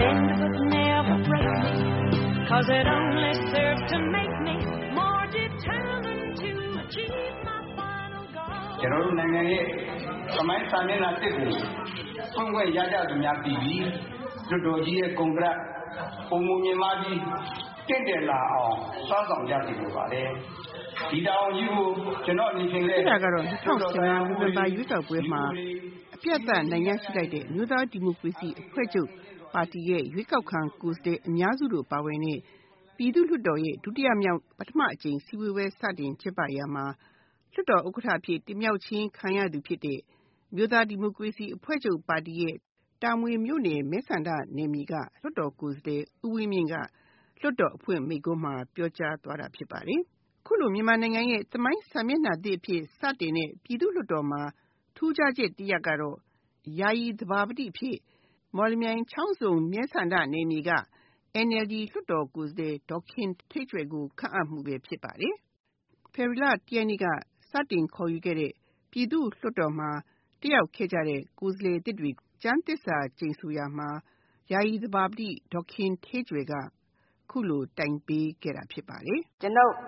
bend but never break me, 'cause it only serves to make me more determined to achieve my final goal. ကျွန်တော်တို့နိုင်ငံရဲ့သမိုင်းစာမျက်နှာတစ်ကိုဖွင့်ခွင့်ရကြသူများပြည်ပြီးလွှတ်တော်ကြီးရဲ့ကွန်ဂရက်ပုံမူမြင်မာပြီးတင့်တယ်လာအောင်စောင့်ဆောင်ကြစီလိုပါတယ်ဒီတောင်ကြီးကိုကျွန်တော်အနေဖြင့်လည်းဒါကတော့2015နိုဝင်ဘာရွေးကောက်ပွဲမှာအပြတ်အသတ်နိုင်ရရှိလိုက်တဲ့မြို့သားဒီမိုကရေစီအဖွဲ့ချုပ်ပါတီရဲ့ရွေးကောက်ခံကိုယ်စားလှယ်အများစုတို့ပါဝင်တဲ့ပြည်သူ့လွှတ်တော်ရဲ့ဒုတိယမြောက်ပထမအကြိမ်စည်းဝေးပွဲစတင်ကျင်းပရာမှာလွှတ်တော်ဥက္ကဋ္ဌအဖြစ်တင်မြှောက်ခြင်းခံရသူဖြစ်တဲ့မြို့သားဒီမိုကရေစီအဖွဲ့ချုပ်ပါတီရဲ့တာမွေမြို့နယ်မဲဆန္ဒနယ်မြေကလွှတ်တော်ကိုယ်စားလှယ်ဦးဝင်းမြင့်ကလွှတ်တော်အဖွင့်မိန့်ခွန်းမှာပြောကြားသွားတာဖြစ်ပါတယ်။ခုလိုမြန်မာနိုင်ငံရဲ့သမိုင်းစာမျက်နှာသစ်အဖြစ်စတင်တဲ့ပြည်သူ့လွှတ်တော်မှာထူးခြားချက်တစ်ရပ်ကတော့ယာယီသဘာပတိအဖြစ်မော်လမြိုင်ချောင်းစုံမဲဆန္ဒနယ်မြေက NLD လွှတ်တော်ကိုယ်စားလှယ်ဒေါ်ခင်ဌေးကြွယ်ကိုခန့်အပ်မှုပဲဖြစ်ပါတယ်။ဖေဖော်ဝါရီလ 1 ရက်နေ့ကစတင်ခေါ်ယူခဲ့တဲ့ပြည်သူ့လွှတ်တော်မှာတက်ရောက်ခဲ့ကြတဲ့ကိုယ်စားလှယ်သစ်တွေကျမ်းသစ္စာကျိန်ဆိုရာမှာယာယီသဘာပတိဒေါ်ခင်ဌေးကြွယ်ကခုလိုတိုင်ပေးခဲ့တာဖြစ်ပါတယ်။ကျွန်ုပ်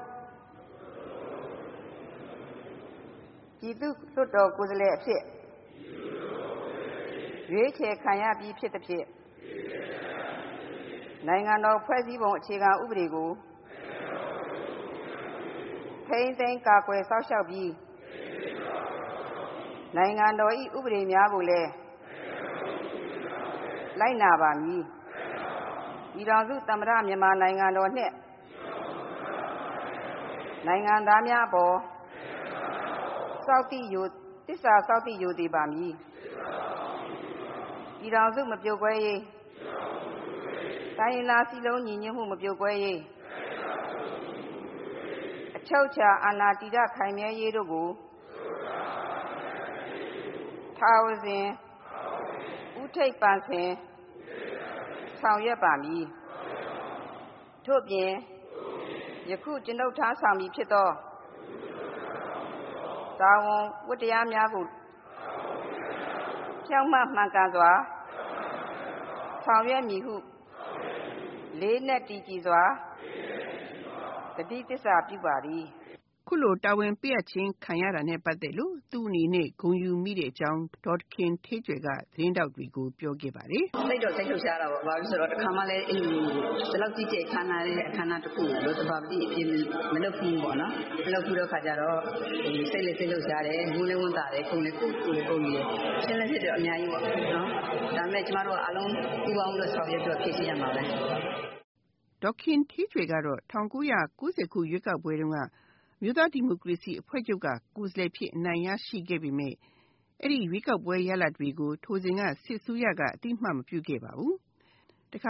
ပြည်သူ့လွှတ်တော်ကိုယ်စားလှယ်အဖြစ်ရွေးချယ်ခံရပြီးဖြစ်သဖြင့်နိုင်ငံတော်ဖွဲ့စည်းပုံအခြေခံဥပဒေကိုထိန်းသိမ်းကာကွယ်စောင့်ရှောက်ပြီးနိုင်ငံတော်၏ဥပဒေများကိုလည်းလိုက်နာပါမည်။ပြည်ထောင်စုသမ္မတမြန်မာနိုင်ငံတော်နှင့်နိုင်ငံသားများအပေါ်သစ္စာစောင့်သိရိုသေပါမည်။ပြည်ထောင်စုမပြိုကွဲရေးတိုင်းရင်းသားစည်းလုံးညီညွတ်မှုမပြိုကွဲရေးအချုပ်အခြာအာဏာတည်တံ့ခိုင်မြဲရေးတို့ကိုထာဝစဉ်ဦးထိပ်ပန်ဆင်ဆောင်ရွက်ပါမည်။ထို့ပြင်ယခုကျွန်ုပ်ထမ်းဆောင်မည်ဖြစ်သောတာဝန်ဝတ္တရားများကိုဖြောင့်မတ်မှန်ကန်စွာဆောင်ရွက်မည်ဟုလေးနက်တည်ကြည်စွာဂတိသစ္စာပြုပါသည်။ခုလိုတာဝန်ပေးအပ်ခြင်းခံရတာနဲ့ပတ်သက်လို့သူ့အနေနဲ့ဂုဏ်ယူမိတဲ့အကြောင်းဒေါ်ခင်ဌေးကြွယ်ကသတင်းတောက်တွေကိုပြောခဲ့ပါတယ်။စိတ်လှုပ်ရှားတာပေါ့။ဘာလို့ဆိုတော့တစ်ခါမှလည်းအဲ့လိုဒီလောက်ကြီးကျယ်ခမ်းနားတဲ့အခမ်းအနားတစ်ခုလို့သဘာပတိအဖြစ်မလုပ်ဘူးပေါ့နော်။မလုပ်ဘူးတော့ခါကြတော့စိတ်လှုပ်ရှားတယ်၊ငိုလည်းဝမ်းသာတယ်၊ခုန်လည်းကိုယ်ရည်ရှင်းလက်ဖြစ်တော့အများကြီးပေါ့နော်။ဒါပေမဲ့ကျမတို့အားလုံးပူးပေါင်းလို့ဆောင်ရွက်ပြီးဖြည့်ရှင်းရမှာပဲ။ဒေါ်ခင်ဌေးကြွယ်ကတော့1990ခုရွေးကောက်ပွဲတုန်းကမြို့သားဒီမိုကရေစီအဖွဲ့ချုပ်ကကိုယ်စားလှယ်ဖြစ်အနိုင်ရရှိခဲ့ပေမဲ့အဲ့ဒီရွေးကောက်ပွဲရလဒ်တွေကိုထိုစဉ်ကစစ်အစိုးရကအတိအမှတ်မပြုခဲ့ပါဘူး။တခါ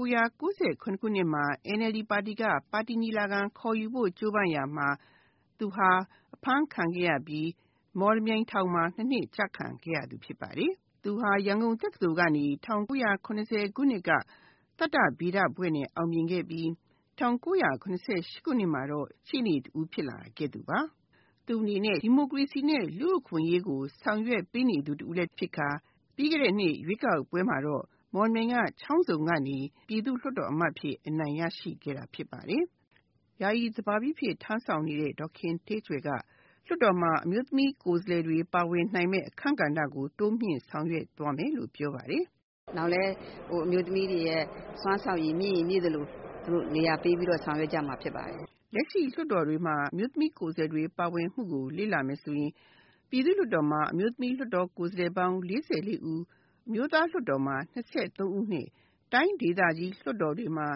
1998ခုနှစ်မှာ NLD ပါတီကပါတီညီလာခံခေါ်ယူဖို့ကြိုးပမ်းရာမှာသူဟာအဖမ်းခံခဲ့ရပြီးမော်လမြိုင်ထောင်မှာ2 နှစ်ကျခံခဲ့ရသူဖြစ်ပါတယ်။သူဟာရန်ကုန်တက္ကသိုလ်ကနေ1980ခုနှစ်ကတတ္တဗေဒဘွဲ့နဲ့အောင်မြင်ခဲ့ပြီး1988ခုနှစ်မှာတော့ရှေ့နေတူဖြစ်လာခဲ့သူပါ။သူအနေနဲ့ဒီမိုကရေစီနဲ့လူ့အခွင့်အရေးကိုဆောင်ရွက်ပေးနေသူတူလည်းဖြစ်ခါပြီးခဲ့တဲ့နှစ်ရွေးကောက်ပွဲမှာတော့မော်လမြိုင်ကချောင်းစုံကနေပြည်သူ့လွှတ်တော်အမတ်ဖြစ်အနိုင်ရရှိခဲ့တာဖြစ်ပါတယ်။ယာယီသဘာပတိဖြစ်ထမ်းဆောင်နေတဲ့ဒေါ်ခင်ဌေးကြွယ်ကလွှတ်တော်မှာအမျိုးသမီးကိုယ်စားလှယ်တွေပါဝင်နိုင်မဲ့အခန့်ကဏ္ဍကိုတိုးမြှင့်ဆောင်ရွက်သွားမယ်လို့ပြောပါတယ်။နောက်လဲအမျိုးသမီးတွေရဲ့စွမ်းဆောင်ရည်မြင့်သလိုသူတို့နေရာပေးပြီးတော့ဆောင်ရွက်ကြမှာဖြစ်ပါတယ်။လက်ရှိလွှတ်တော်တွေမှာအမျိုးသမီးကိုယ်စားလှယ်တွေပါဝင်မှုကိုလေ့လာမယ်ဆိုရင်ပြည်သူ့လွှတ်တော်မှာအမျိုးသမီးလွှတ်တော်ကိုယ်စားလှယ်ပေါင်း44ဦးအမျိုးသားလွှတ်တော်မှာ23ဦးနဲ့တိုင်းဒေသကြီးလွှတ်တော်တွေမှာ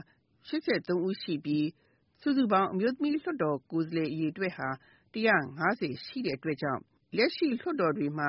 83ဦးရှိပြီးစုစုပေါင်းအမျိုးသမီးလွှတ်တော်ကိုယ်စားလှယ်အရေအတွက်ဟာ150ရှိတဲ့အတွက်ကြောင့်လက်ရှိလွှတ်တော်တွေမှာ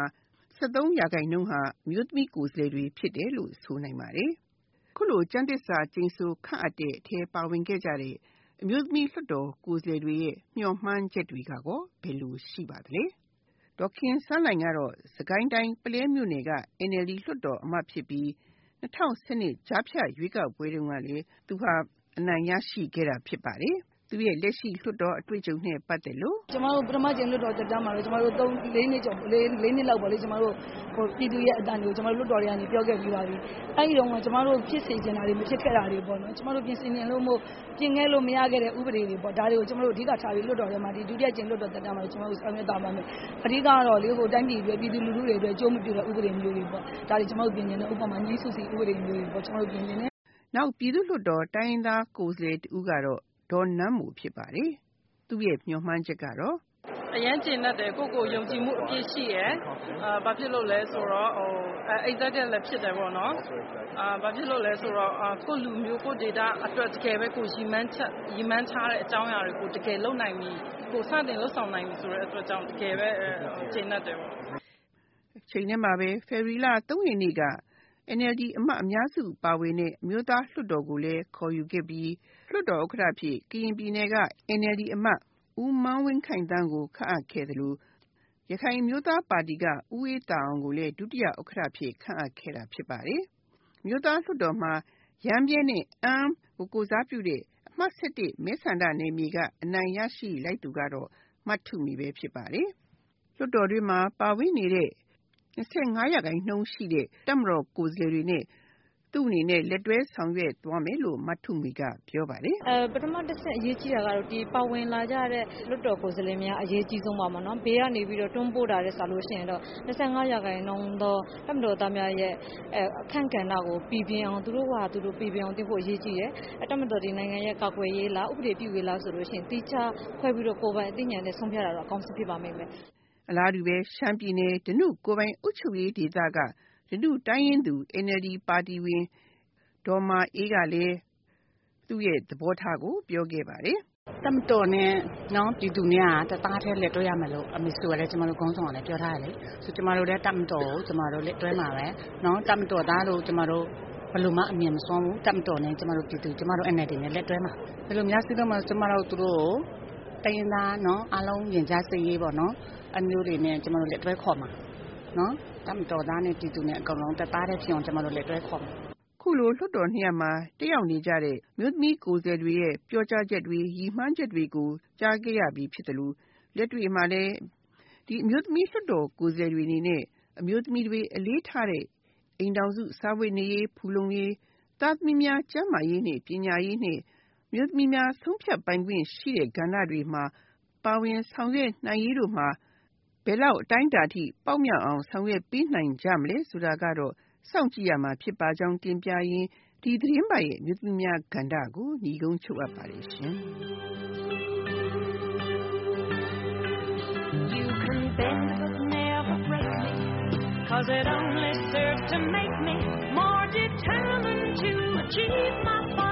73%ဟာအမျိုးသမီးကိုယ်စားလှယ်တွေဖြစ်တယ်လို့ဆိုနိုင်ပါတယ်။ခုလိုကျမ်းသစ္စာကျိန်ဆိုခန့်အပ်တဲ့အထက်ပါဝင်ခဲ့ကြတဲ့အမျိုးသမီးလွှတ်တော်ကိုယ်စားလှယ်တွေရဲ့မျှော်မှန်းချက်တွေကဘယ်လိုရှိပါသလဲ။ဒေါ်ခင်စန်းလှိုင်ကတော့စကိုင်းတိုင်းပုလဲမြို့နယ်က NLD လွှတ်တော်အမတ်ဖြစ်ပြီး2012ကြားဖြတ်ရွေးကောက်ပွဲတုန်းကလည်းသူဟာအနိုင်ရရှိခဲ့တာဖြစ်ပါတယ်။သူရဲ့လက်ရှိလွှတ်တော်အတွေ့အကြုံနဲ့ပတ်သက်လို့ကျမတို့ပထမကျင်းလွှတ်တော်တက်တာမှာတော့ကျမတို့4နှစ်ကျော်4နှစ်လောက်ပေါ့လေကျမတို့ပြည်သူရဲ့အတန်တွေကိုကျမတို့လွှတ်တော်တွေကနေပြောခဲ့ပြီးပါပြီ။အဲဒီတော့ကျမတို့ဖြစ်စေချင်တာတွေမဖြစ်ခဲ့တာတွေပေါ့နော်။ကျမတို့ပြင်ဆင်နေလို့မို့ပြင်ခဲ့လို့မရခဲ့တဲ့ဥပဒေတွေပေါ့ဒါတွေကိုကျမတို့အဓိကထားပြီးလွှတ်တော်ထဲမှာဒီဒုတိယကျင်းလွှတ်တော်တက်တာမှာကျမတို့ဆောင်ရွက်သွားပါမယ်။အဓိကတော့လေတိုင်းပြည်ပြည်သူလူထုတွေအတွက်ကြိုးမပြတဲ့ဥပဒေမျိုးတွေပေါ့။ဒါတွေကျမတို့ပြင်နေတဲ့ဥပမာငြိမ်းစုစီဥပဒေမျိုးတွေပေါ့ကျမတို့ပြင်နေတယ်။နောက်ပြည်သူ့လွှတ်တော်တိုင်းရင်းသားကိုယ်စားလှယ်တူကတော့ဒေါ်နန်းမို့ဖြစ်ပါတယ်။သူ့ရဲ့မျှော်မှန်းချက်ကတော့အရန်ကျင်တတ်တယ်ကိုယုံကြည်မှုအပြည့်ရှိရယ်ဘာဖြစ်လို့လဲဆိုတော့executive လည်းဖြစ်တယ်ပေါ့နော်ဘာဖြစ်လို့လဲဆိုတော့ကိုလူမျိုးကိုဒေတာအတွက်တကယ်ပဲကိုရီမန်းထားတဲ့အကြောင်းအရာတွေကိုတကယ်လုပ်နိုင်ပြီကိုစတင်လုပ်ဆောင်နိုင်ပြီဆိုတဲ့အတွက်ကြောင့်တကယ်ပဲကျင်တတ်တယ်ပေါ့ချိန်ထဲမှာပဲဖေဖော်ဝါရီလ3ရက်နေ့ကNLD အမတ်အများစုပါဝင်တဲ့အမျိုးသားလွှတ်တော်ကိုလည်းခေါ်ယူခဲ့ပြီးလွှတ်တော်ဥက္ကဋ္ဌဖြစ်ကရင်ပြည်နယ်က NLD အမတ်ဦးမန်းဝင်းခိုင်တန်းကိုခန့်အပ်ခဲ့သလိုရခိုင်မျိုးသားပါတီကဦးအေးတာအောင်ကိုလည်းဒုတိယဥက္ကဋ္ဌဖြစ်ခန့်အပ်ခဲ့တာဖြစ်ပါတယ်။မျိုးသားလွှတ်တော်မှာရမ်းပြဲနဲ့အမ်းကိုစားပြုတဲ့အမှတ်7မဲဆန္ဒနယ်မြေကအနိုင်ရရှိလိုက်သူကတော့မထုမီပဲဖြစ်ပါတယ်။လွှတ်တော်တွင်းမှာပါဝင်နေတဲ့25%ရှိတဲ့တပ်မတော်ကိုယ်စားလှယ်တွေနဲ့သူ့အနေနဲ့လက်တွဲဆောင်ရွက်သွားမယ်လို့မထုမီကပြောပါတယ်ပထမတစ်ဆက်အရေးကြီးတာကတော့ဒီပါဝင်လာကြတဲ့လွှတ်တော်ကိုယ်စားလှယ်များအရေးကြီးဆုံးပါမှာနော်ဘေးကနေပြီးတော့တွန်းပို့တာတဲ့ဆိုလို့ရှိရင်တော့25%သောတပ်မတော်သားများရဲ့အခန့်ကဏ္ဍကိုပြည်ပြင်းအောင်သူတို့ပြည်ပြင်းအောင်တင်ဖို့အရေးကြီးတယ်တပ်မတော်ဒီနိုင်ငံရဲ့ကာကွယ်ရေးလားဥပဒေပြုရေးလားဆိုလို့ရှိရင်တိကျခွဲပြီးတော့ကိုယ်ပိုင်အသိဉာဏ်နဲ့ဆုံးဖြတ်တာတော့အကောင်းဆုံးဖြစ်ပါမယ်အလားတူပဲရှမ်းပြည်နယ်ဓနုကိုယ်ပိုင်အုပ်ချုပ်ရေးဒေသကဓနုတိုင်းရင်းသူ NLD ပါတီဝင်ဒေါ်မာအေးကလည်းသူ့ရဲ့သဘောထားကိုပြောခဲ့ပါတယ်။တပ်မတော်နဲ့ပြည်သူနဲ့တသားတည်းလက်တွဲရမယ်လို့အမေဆိုရတယ်ကျမတို့ခေါင်းဆောင်ကလည်းပြောထားတယ်လေ။ဆိုကျမတို့လည်းတပ်မတော်ကိုကျမတို့လက်တွဲမှာပဲတပ်မတော်သားလို့ကျမတို့ဘယ်လိုမှအမြင်မစွမ်းဘူးတပ်မတော်နဲ့ကျမတို့ပြည်သူကျမတို့ NLD နဲ့လက်တွဲမှာဘယ်လိုများစီးတော့မှကျမတို့သူတို့တိုင်းရင်းသားအားလုံးရင်ကြားစေရေးပေါ့အမျိုးတွေနဲ့ကျမတို့လက်တွဲခေါ်မှာတပ်မတော်သားနဲ့ပြည်သူနဲ့အကုန်လုံးတသားတည်းဖြစ်အောင်ကျမတို့လက်တွဲခေါ်မှာခုလိုလွှတ်တော်နှစ်ရပ်မှာတက်ရောက်နေကြတဲ့မြို့သမီးကိုယ်စားလှယ်တွေရဲ့ပြောကြားချက်တွေရည်မှန်းချက်တွေကိုကြားခဲ့ရပြီးဖြစ်တယ်လို့လက်တွေ့မှာလည်းဒီအမျိုးသမီးလွှတ်တော်ကိုယ်စားလှယ်တွေအနေနဲ့အမျိုးသမီးတွေအလေးထားတဲ့အိမ်တော်စုစာဝတ်နေရေးဖူလုံရေးသားသမီးများကျန်းမာရေးနဲ့ပညာရေးနဲ့မြို့သမီးများဆုံးဖြတ်ပိုင်ခွင့်ရှိတဲ့ကဏ္ဍတွေမှာပါဝင်ဆောင်ရွက်နိုင်ရေးတို့မှာဘယ်လောက်အတိုင်းအတာထိပေါက်မြောက်အောင်ဆောင်ရွက်ပေးနိုင်ကြမလဲဆိုတာကတော့စောင့်ကြည့်ရမှာဖြစ်ပါကြောင်းတင်ပြရင်းဒီသတင်းပတ်ရဲ့မြို့သမီးများကဏ္ဍကိုညီကုန်းချုပ်အပ်ပါတယ်ရှင်။ You can bend but never break me, 'cause it only serves to make me more determined to achieve my